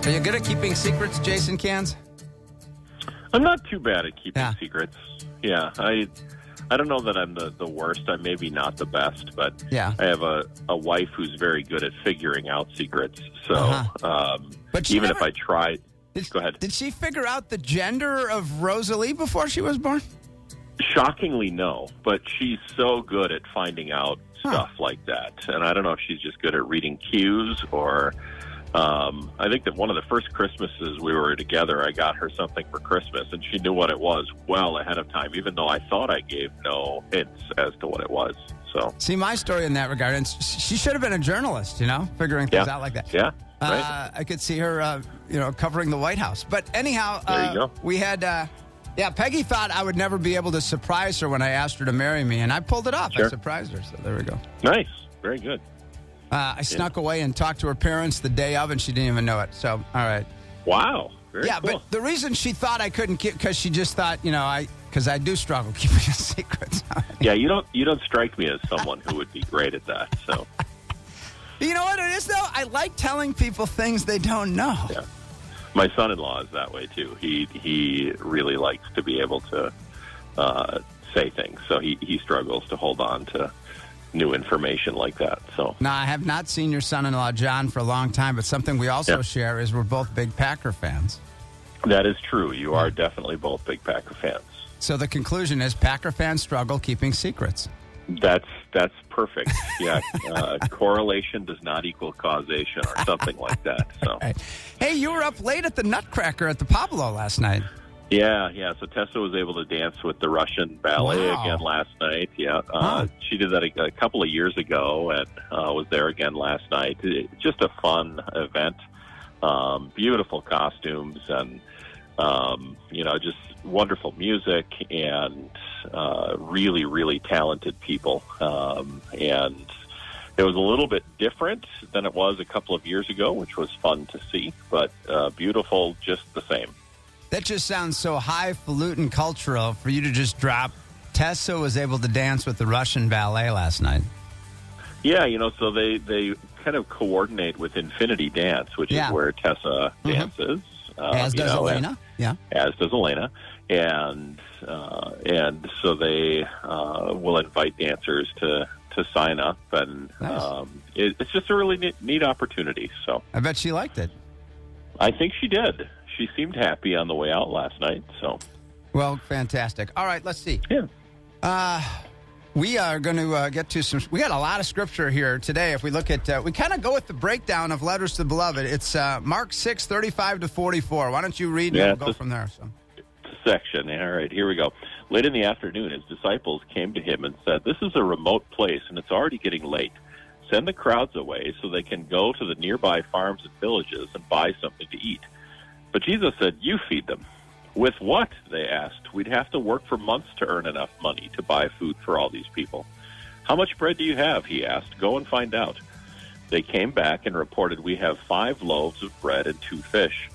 Are you good at keeping secrets, Jason Cans? I'm not too bad at keeping secrets. Yeah, I don't know that I'm the worst. I'm maybe not the best, but I have a wife who's very good at figuring out secrets. So but even if I tried... Go ahead. Did she figure out the gender of Rosalie before she was born? Shockingly, no. But she's so good at finding out stuff like that. And I don't know if she's just good at reading cues or... I think that one of the first Christmases we were together, I got her something for Christmas, and she knew what it was well ahead of time, even though I thought I gave no hints as to what it was. So, see, my story in that regard, and she should have been a journalist, figuring things out like that. Yeah, right. I could see her, covering the White House. But anyhow, there you go. We had, Peggy thought I would never be able to surprise her when I asked her to marry me, and I pulled it off. Sure. I surprised her, so there we go. Nice. Very good. I snuck away and talked to her parents the day of, and she didn't even know it. So, all right. Wow. Very cool. But the reason she thought I couldn't keep, because she just thought, because I do struggle keeping secrets. Yeah, you don't strike me as someone who would be great at that. So, you know what it is though? I like telling people things they don't know. Yeah, my son-in-law is that way too. He really likes to be able to say things, so he struggles to hold on to new information like that. So now, I have not seen your son-in-law John for a long time, but something we also share is we're both big Packer fans. That is true. You are definitely both big Packer fans. So the conclusion is Packer fans struggle keeping secrets. That's perfect. Yeah, correlation does not equal causation, or something like that. So, hey, you were up late at the Nutcracker at the Pablo last night. Yeah. So Tessa was able to dance with the Russian ballet again last night. Yeah, she did that a couple of years ago and was there again last night. Just a fun event. Beautiful costumes and just wonderful music and really, really talented people. And it was a little bit different than it was a couple of years ago, which was fun to see, but beautiful just the same. That just sounds so highfalutin cultural for you to just drop. Tessa was able to dance with the Russian ballet last night. Yeah, so they kind of coordinate with Infinity Dance, which is where Tessa dances. As does Elena. As does Elena. And so they will invite dancers to sign up. And nice. It's just a really neat opportunity. So I bet she liked it. I think she did. She seemed happy on the way out last night. So, well, fantastic. All right, let's see. Yeah. We are going to get to some. We got a lot of scripture here today. If we look at, we kind of go with the breakdown of letters to the beloved. It's Mark 6:35-44. Why don't you read and we'll go from there? So, section. All right, here we go. Late in the afternoon, his disciples came to him and said, "This is a remote place, and it's already getting late. Send the crowds away so they can go to the nearby farms and villages and buy something to eat." But Jesus said, "You feed them." "With what?" they asked. "We'd have to work for months to earn enough money to buy food for all these people." "How much bread do you have?" he asked. "Go and find out." They came back and reported, "We have 5 loaves of bread and 2 fish."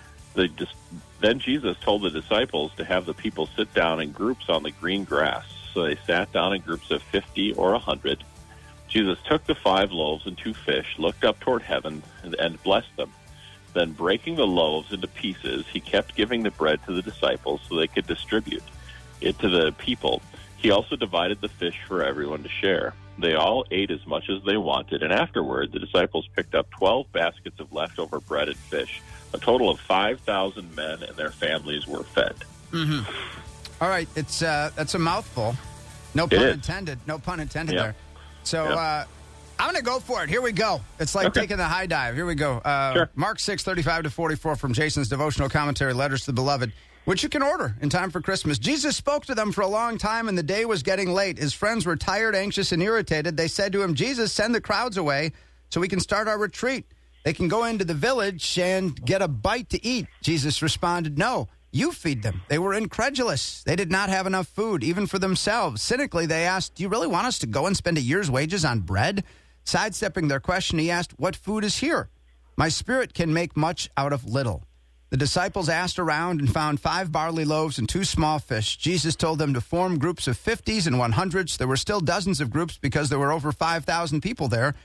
Then Jesus told the disciples to have the people sit down in groups on the green grass. So they sat down in groups of 50 or 100. Jesus took the 5 loaves and 2 fish, looked up toward heaven, and blessed them. Then, breaking the loaves into pieces, he kept giving the bread to the disciples so they could distribute it to the people. He also divided the fish for everyone to share. They all ate as much as they wanted, and afterward, the disciples picked up 12 baskets of leftover bread and fish. A total of 5,000 men and their families were fed. Mm-hmm. All right, that's a mouthful. No pun intended. No pun intended there. So, I'm going to go for it. Here we go. It's like taking the high dive. Here we go. Sure. Mark 6:35-44 from Jason's devotional commentary, Letters to the Beloved, which you can order in time for Christmas. Jesus spoke to them for a long time, and the day was getting late. His friends were tired, anxious, and irritated. They said to him, "Jesus, send the crowds away so we can start our retreat. They can go into the village and get a bite to eat." Jesus responded, "No, you feed them." They were incredulous. They did not have enough food, even for themselves. Cynically, they asked, "Do you really want us to go and spend a year's wages on bread?" Sidestepping their question, he asked, "What food is here? My spirit can make much out of little." The disciples asked around and found 5 barley loaves and 2 small fish. Jesus told them to form groups of 50s and 100s. There were still dozens of groups because there were over 5,000 people there. He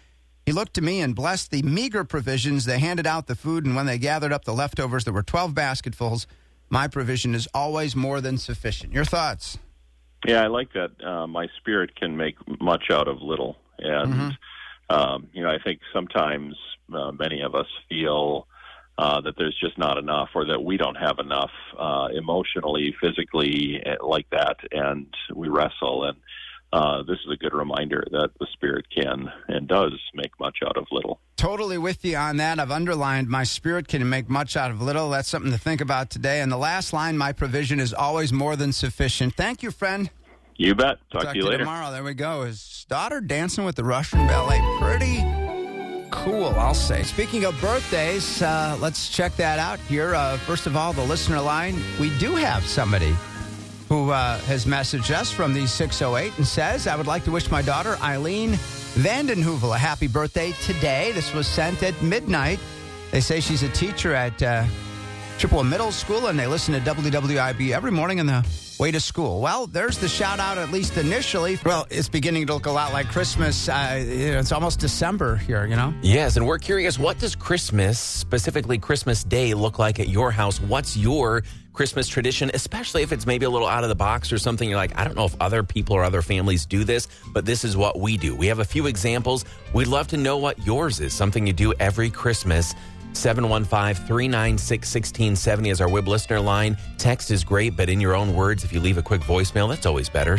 He looked to me and blessed the meager provisions. They handed out the food, and when they gathered up the leftovers, there were 12 basketfuls. My provision is always more than sufficient. Your thoughts? Yeah, I like that. My spirit can make much out of little. And, I think sometimes many of us feel that there's just not enough, or that we don't have enough emotionally, physically, like that, and we wrestle. And this is a good reminder that the Spirit can and does make much out of little. Totally with you on that. I've underlined my spirit can make much out of little. That's something to think about today. And the last line, my provision is always more than sufficient. Thank you, friend. You bet. Talk to you later. Tomorrow. There we go. His daughter dancing with the Russian ballet. Pretty cool, I'll say. Speaking of birthdays, let's check that out here. First of all, the listener line. We do have somebody who has messaged us from the 608 and says, I would like to wish my daughter, Eileen Vandenheuvel, a happy birthday today. This was sent at midnight. They say she's a teacher at Chippewa Middle School, and they listen to WWIB every morning on the way to school. Well, there's the shout-out, at least initially. Well, it's beginning to look a lot like Christmas. It's almost December here, Yes, and we're curious, what does Christmas, specifically Christmas Day, look like at your house? What's your Christmas tradition, especially if it's maybe a little out of the box or something you're like, I don't know if other people or other families do this, but this is what we do. We have a few examples. We'd love to know what yours is, something you do every Christmas. 715-396-1670 is our WIB listener line. Text is great, but in your own words, if you leave a quick voicemail, that's always better.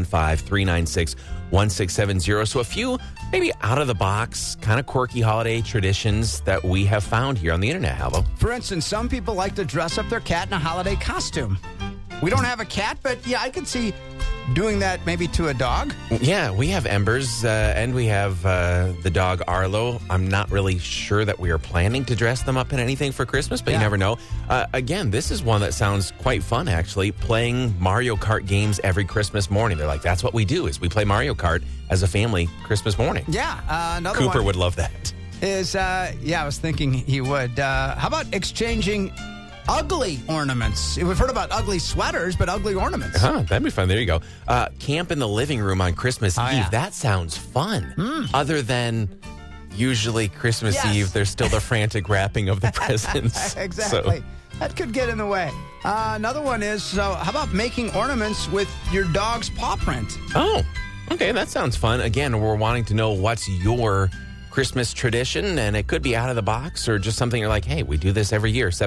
715-396-1670. So a few maybe out-of-the-box, kind of quirky holiday traditions that we have found here on the internet, Halvo. For instance, some people like to dress up their cat in a holiday costume. We don't have a cat, but yeah, I could see doing that maybe to a dog. Yeah, we have Embers, and we have the dog Arlo. I'm not really sure that we are planning to dress them up in anything for Christmas, but you never know. Again, this is one that sounds quite fun, actually, playing Mario Kart games every Christmas morning. They're like, that's what we do, is we play Mario Kart as a family Christmas morning. Yeah, another Cooper one would love that. Is, I was thinking he would. How about exchanging ugly ornaments? We've heard about ugly sweaters, but ugly ornaments. That'd be fun. There you go. Camp in the living room on Christmas Eve. Yeah. That sounds fun. Other than usually Christmas Eve, there's still the frantic wrapping of the presents. Exactly. So. That could get in the way. Another one is, how about making ornaments with your dog's paw print? Oh, okay. That sounds fun. Again, we're wanting to know what's your Christmas tradition, and it could be out of the box or just something you're like, hey, we do this every year.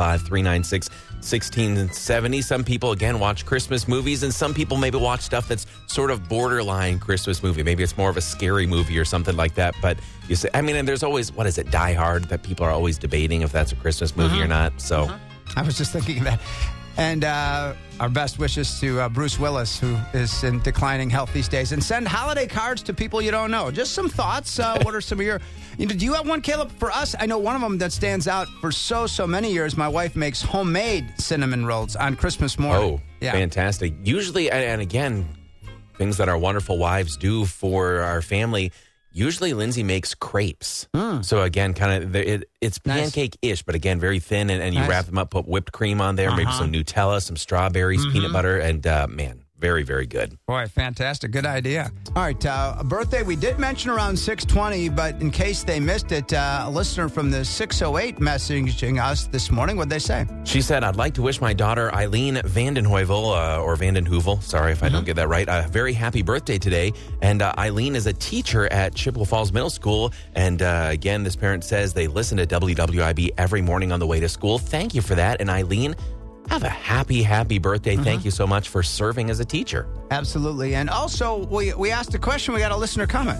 715-396-1670. Some people, again, watch Christmas movies, and some people maybe watch stuff that's sort of borderline Christmas movie. Maybe it's more of a scary movie or something like that. But you say, and there's always, what is it, Die Hard, that people are always debating if that's a Christmas movie or not. So I was just thinking of that. And our best wishes to Bruce Willis, who is in declining health these days. And send holiday cards to people you don't know. Just some thoughts. What are some of your... do you have one, Caleb? For us, I know one of them that stands out for so many years. My wife makes homemade cinnamon rolls on Christmas morning. Oh, fantastic. Usually, and again, things that our wonderful wives do for our family... Usually, Lindsay makes crepes. So, again, kind of, it's pancake-ish, but again, very thin, and you wrap them up, put whipped cream on there, maybe some Nutella, some strawberries, peanut butter, and, man, very, very good. Boy, fantastic. Good idea. All right, a birthday we did mention around 6:20, but in case they missed it, a listener from the 608 messaging us this morning. What'd they say? She said, I'd like to wish my daughter Eileen Vandenheuvel, or Vandenheuvel, sorry if I don't get that right, a very happy birthday today. And Eileen is a teacher at Chippewa Falls Middle School. And again, this parent says they listen to WWIB every morning on the way to school. Thank you for that. And Eileen, have a happy birthday. Thank you so much for serving as a teacher. Absolutely. And also, we asked a question. We got a listener comment.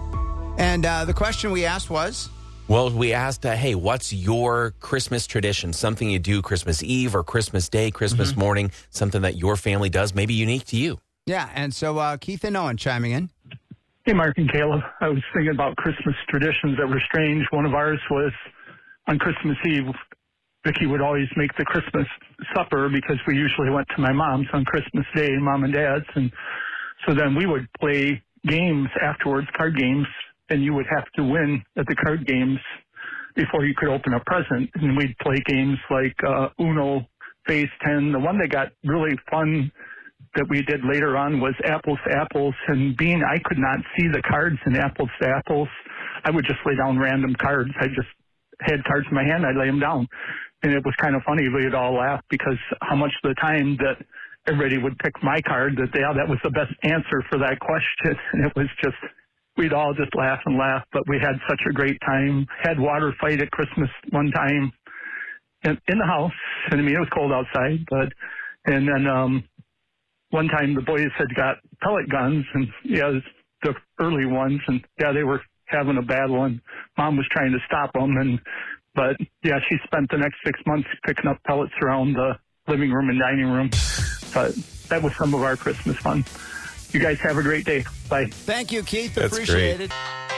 And the question we asked was? Well, we asked, hey, what's your Christmas tradition? Something you do Christmas Eve or Christmas Day, Christmas morning, something that your family does, maybe unique to you. Yeah, and so Keith and Owen chiming in. Hey, Mark and Caleb. I was thinking about Christmas traditions that were strange. One of ours was on Christmas Eve, Vicki would always make the Christmas supper because we usually went to my mom's on Christmas Day, Mom and Dad's. And so then we would play games afterwards, card games, and you would have to win at the card games before you could open a present. And we'd play games like Uno, Phase 10. The one that got really fun that we did later on was Apples to Apples. And being I could not see the cards in Apples to Apples, I would just lay down random cards. I just had cards in my hand. I'd lay them down. And it was kind of funny. We'd all laugh because how much of the time that everybody would pick my card, that was the best answer for that question. And it was just, we'd all just laugh and laugh. But we had such a great time. Had water fight at Christmas one time in the house. And I mean, it was cold outside. And then one time the boys had got pellet guns, and the early ones, and they were having a battle, and Mom was trying to stop them. But she spent the next 6 months picking up pellets around the living room and dining room. But that was some of our Christmas fun. You guys have a great day. Bye. Thank you, Keith. That's Appreciate great. it.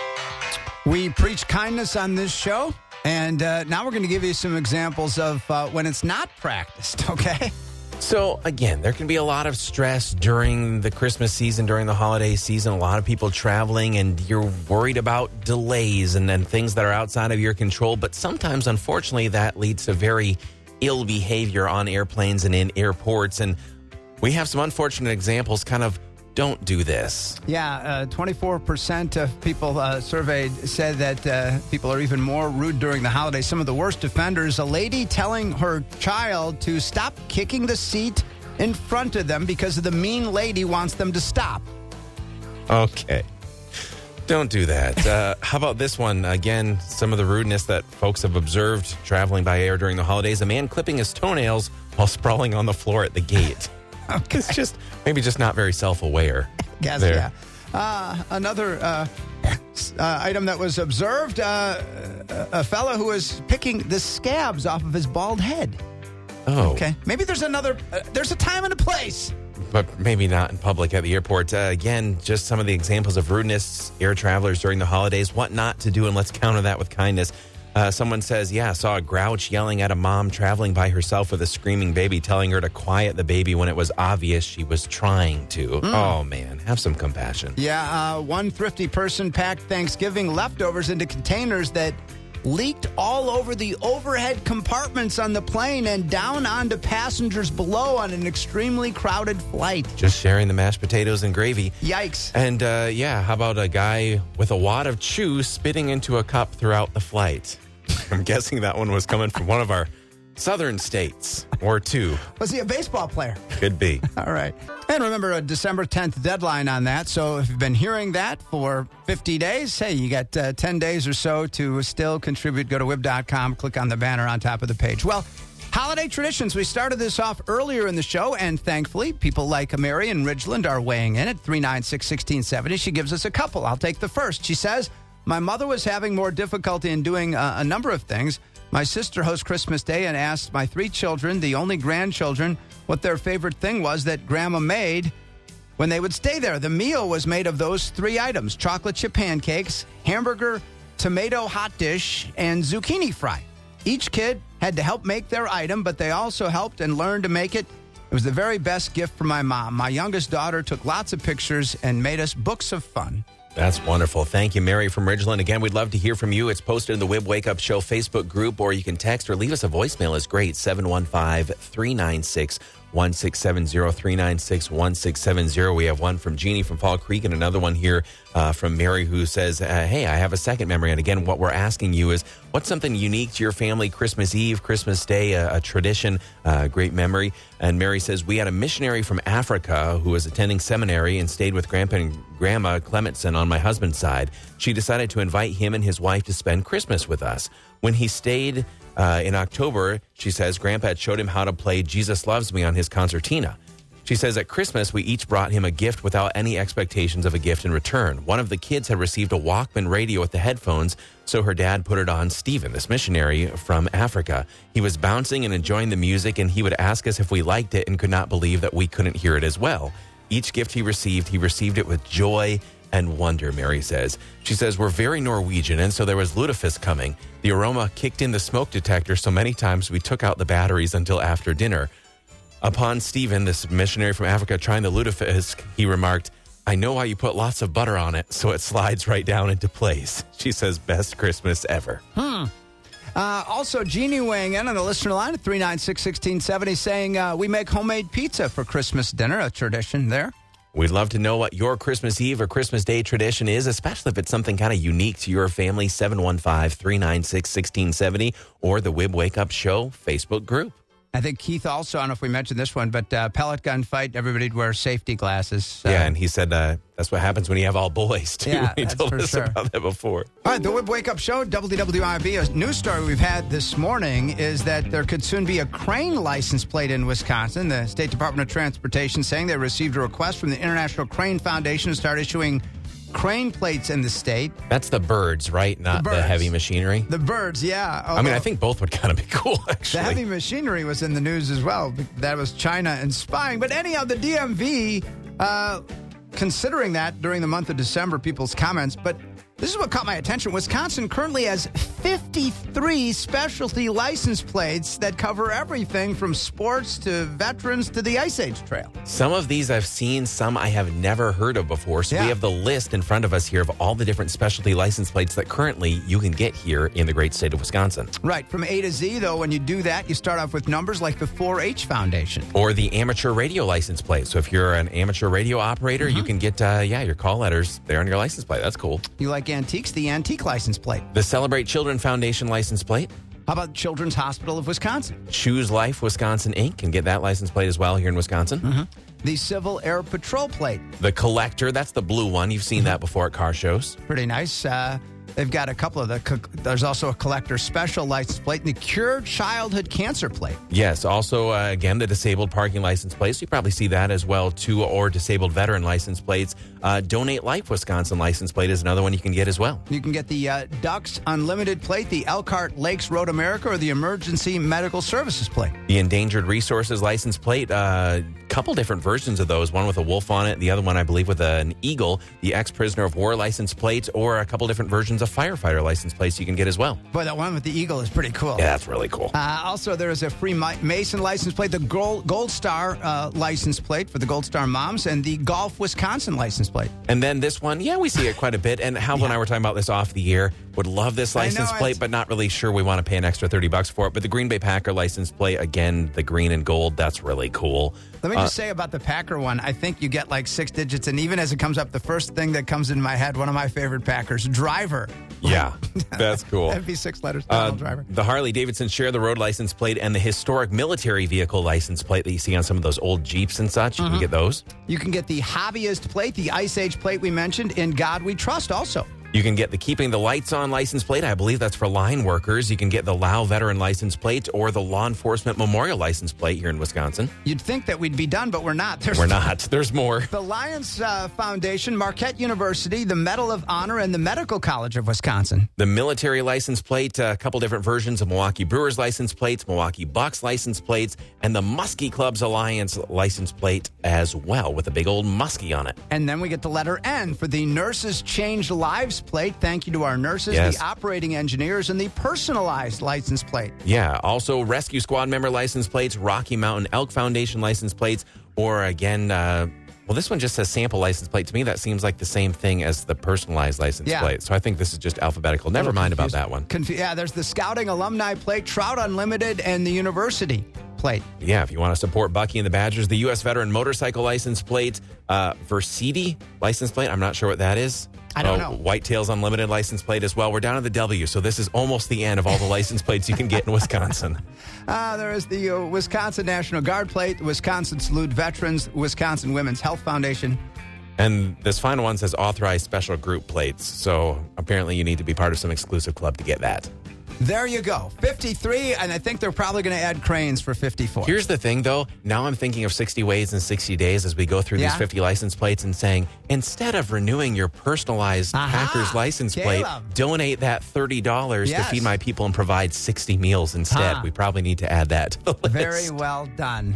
We preach kindness on this show, and now we're going to give you some examples of when it's not practiced, okay? So, again, there can be a lot of stress during the Christmas season, during the holiday season. A lot of people traveling, and you're worried about delays and things that are outside of your control. But sometimes, unfortunately, that leads to very ill behavior on airplanes and in airports. And we have some unfortunate examples. Kind of don't do this. Yeah, 24% of people surveyed said that people are even more rude during the holidays. Some of the worst offenders, a lady telling her child to stop kicking the seat in front of them because the mean lady wants them to stop. Okay. Don't do that. How about this one? Again, some of the rudeness that folks have observed traveling by air during the holidays. A man clipping his toenails while sprawling on the floor at the gate. Okay. It's just maybe just not very self-aware. Guess, there. yeah. Another item that was observed, a fellow who was picking the scabs off of his bald head. Oh. Okay. Maybe there's there's a time and a place. But maybe not in public at the airport. Again, just some of the examples of rudeness, air travelers during the holidays, what not to do, and let's counter that with kindness. Someone says, saw a grouch yelling at a mom traveling by herself with a screaming baby, telling her to quiet the baby when it was obvious she was trying to. Oh, man, have some compassion. Yeah, one thrifty person packed Thanksgiving leftovers into containers that leaked all over the overhead compartments on the plane and down onto passengers below on an extremely crowded flight. Just sharing the mashed potatoes and gravy. Yikes. And, how about a guy with a wad of chew spitting into a cup throughout the flight? I'm guessing that one was coming from one of our southern states, or two. Was he a baseball player? Could be. All right. And remember, a December 10th deadline on that. So if you've been hearing that for 50 days, hey, you got 10 days or so to still contribute. Go to WIB.com, click on the banner on top of the page. Well, holiday traditions. We started this off earlier in the show, and thankfully, people like Mary in Ridgeland are weighing in at 396-1670. She gives us a couple. I'll take the first. She says, my mother was having more difficulty in doing a number of things. My sister hosts Christmas Day and asked my 3 children, the only grandchildren, what their favorite thing was that Grandma made when they would stay there. The meal was made of those 3 items: chocolate chip pancakes, hamburger, tomato hot dish, and zucchini fry. Each kid had to help make their item, but they also helped and learned to make it. It was the very best gift for my mom. My youngest daughter took lots of pictures and made us books of fun. That's wonderful. Thank you, Mary from Ridgeland. Again, we'd love to hear from you. It's posted in the WIB Wake Up Show Facebook group, or you can text or leave us a voicemail. It's great, 715-396-1670, 396-1670. We have one from Jeannie from Fall Creek and another one here from Mary who says, hey, I have a second memory. And again, what we're asking you is, what's something unique to your family Christmas Eve, Christmas Day, a tradition, a great memory? And Mary says, we had a missionary from Africa who was attending seminary and stayed with Grandpa and Grandma Clementson on my husband's side. She decided to invite him and his wife to spend Christmas with us. When he stayed in October, she says, Grandpa had showed him how to play Jesus Loves Me on his concertina. She says at Christmas, we each brought him a gift without any expectations of a gift in return. One of the kids had received a Walkman radio with the headphones, so her dad put it on Stephen, this missionary from Africa. He was bouncing and enjoying the music, and he would ask us if we liked it and could not believe that we couldn't hear it as well. Each gift he received it with joy and wonder, Mary says. She says, we're very Norwegian, and so there was lutefisk coming. The aroma kicked in the smoke detector so many times we took out the batteries until after dinner. Upon Stephen, this missionary from Africa, trying the lutefisk, he remarked, I know why you put lots of butter on it, so it slides right down into place. She says, best Christmas ever. Also, Jeannie weighing in on the listener line at 396-1670 saying we make homemade pizza for Christmas dinner, a tradition there. We'd love to know what your Christmas Eve or Christmas Day tradition is, especially if it's something kind of unique to your family. 715-396-1670 or the WIB Wake Up Show Facebook group. I think Keith also, I don't know if we mentioned this one, but pellet gun fight, everybody'd wear safety glasses. Yeah, and he said that's what happens when you have all boys, too. Yeah, he that's told for us sure. about that before. All right, the WIB Wake Up Show, WWIB. A news story we've had this morning is that there could soon be a crane license plate in Wisconsin. The State Department of Transportation saying they received a request from the International Crane Foundation to start issuing crane plates in the state. That's the birds, right? Not the birds. heavy machinery. The birds, yeah. I mean, I think both would kind of be cool, actually. The heavy machinery was in the news as well. That was China and spying. But anyhow, the DMV, considering that during the month of December, people's comments. But this is what caught my attention. Wisconsin currently has 53 specialty license plates that cover everything from sports to veterans to the Ice Age Trail. Some of these I've seen, some I have never heard of before. So we have the list in front of us here of all the different specialty license plates that currently you can get here in the great state of Wisconsin. Right. From A to Z, though, when you do that, you start off with numbers like the 4-H Foundation. Or the amateur radio license plate. So if you're an amateur radio operator, you can get, your call letters there on your license plate. That's cool. You like antiques, the antique license plate. The Celebrate Children Foundation license plate. How about Children's Hospital of Wisconsin? Choose Life Wisconsin Inc. can get that license plate as well here in Wisconsin. The Civil Air Patrol plate. The Collector, that's the blue one. You've seen that before at car shows. Pretty nice. They've got a couple of there's also a Collector Special license plate and the Cured Childhood Cancer plate. Yes, also, again, the Disabled Parking license plates. You probably see that as well, too, or Disabled Veteran license plates. Donate Life Wisconsin license plate is another one you can get as well. You can get the Ducks Unlimited plate, the Elkhart Lakes Road America, or the Emergency Medical Services plate. The Endangered Resources license plate, couple different versions of those. One with a wolf on it, the other one, I believe, with an eagle. The Ex-Prisoner of War license plate, or a couple different versions of firefighter license plates you can get as well. Boy, that one with the eagle is pretty cool. Yeah, that's really cool. Also, there is a free Mason license plate, the Gold Star license plate for the Gold Star moms, and the Golf Wisconsin license plate. And then this one, we see it quite a bit. And Hal and I were talking about this off the air. Would love this license plate, but not really sure we want to pay an extra $30 for it. But the Green Bay Packer license plate, again, the green and gold, that's really cool. Let me just say about the Packer one, I think you get like 6 digits. And even as it comes up, the first thing that comes in my head, one of my favorite Packers, driver. Yeah, that's cool. That'd be 6 letters, driver. The Harley-Davidson Share the Road license plate and the historic military vehicle license plate that you see on some of those old Jeeps and such. You can get those. You can get the hobbyist plate, the Ice Age plate we mentioned, In God We Trust also. You can get the Keeping the Lights On license plate. I believe that's for line workers. You can get the Lao Veteran license plate or the Law Enforcement Memorial license plate here in Wisconsin. You'd think that we'd be done, but we're not. We're not. There's more. The Lions Foundation, Marquette University, the Medal of Honor, and the Medical College of Wisconsin. The military license plate, a couple different versions of Milwaukee Brewers license plates, Milwaukee Bucks license plates, and the Muskie Clubs Alliance license plate as well with a big old muskie on it. And then we get the letter N for the Nurses Change Lives plate. Thank you to our nurses, the operating engineers, and the personalized license plate. Yeah, also Rescue Squad member license plates, Rocky Mountain Elk Foundation license plates, or again, this one just says sample license plate. To me, that seems like the same thing as the personalized license plate. So I think this is just alphabetical. Never mind about that one. There's the Scouting Alumni plate, Trout Unlimited, and the University plate. Yeah, if you want to support Bucky and the Badgers, the U.S. Veteran Motorcycle license plate, Versiti license plate. I'm not sure what that is. I don't know. Whitetails Unlimited license plate as well. We're down to the W, so this is almost the end of all the license plates you can get in Wisconsin. There is the Wisconsin National Guard plate, the Wisconsin Salute Veterans, Wisconsin Women's Health Foundation. And this final one says authorized special group plates. So apparently you need to be part of some exclusive club to get that. There you go. 53, and I think they're probably going to add cranes for 54. Here's the thing, though. Now I'm thinking of 60 ways in 60 days as we go through these 50 license plates and saying, instead of renewing your personalized Packers license plate, donate that $30 to feed my people and provide 60 meals instead. We probably need to add that to the list. Very well done.